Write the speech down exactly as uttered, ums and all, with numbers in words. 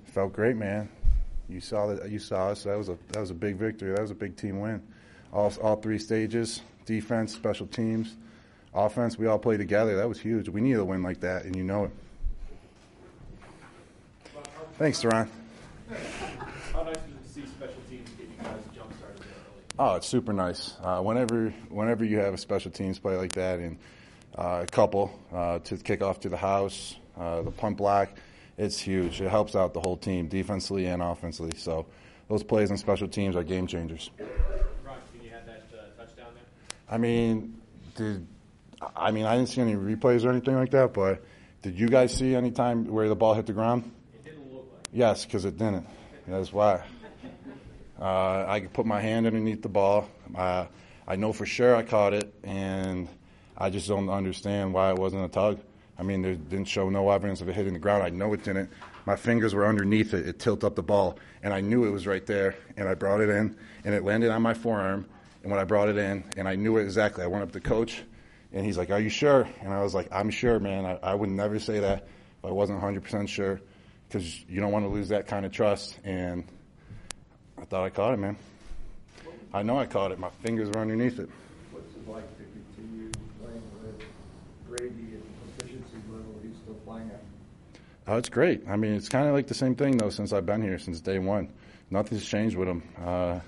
felt great, man. You saw that. You saw us. That was a that was a big victory. That was a big team win. All all three stages: defense, special teams, offense. We all played together. That was huge. We needed a win like that, and you know it. Thanks, Duran. How nice was to see special teams get you guys jump started there early? Oh, it's super nice. Uh, whenever whenever you have a special teams play like that, and uh, a couple uh, to kick off to the house, uh, the punt block, it's huge. It helps out the whole team, defensively and offensively. So those plays on special teams are game changers. Ron, can you have that uh, touchdown there? I mean, did I mean I didn't see any replays or anything like that, but did you guys see any time where the ball hit the ground? It didn't look like it. Yes, because it didn't. That's why. Uh, I could put my hand underneath the ball. Uh, I know for sure I caught it, and I just don't understand why it wasn't a tug. I mean, there didn't show no evidence of it hitting the ground. I know it didn't. My fingers were underneath it. It tilted up the ball, and I knew it was right there, and I brought it in, and it landed on my forearm. And when I brought it in, and I knew it exactly, I went up to coach, and he's like, "Are you sure?" And I was like, "I'm sure, man. I, I would never say that if I wasn't one hundred percent sure, because you don't want to lose that kind of trust." And I thought I caught it, man. I know I caught it. My fingers were underneath it. What's it like to continue playing with Brady at the proficiency level he's still playing at? Oh, it's great. I mean, it's kind of like the same thing, though, since I've been here, since day one. Nothing's changed with him. Uh,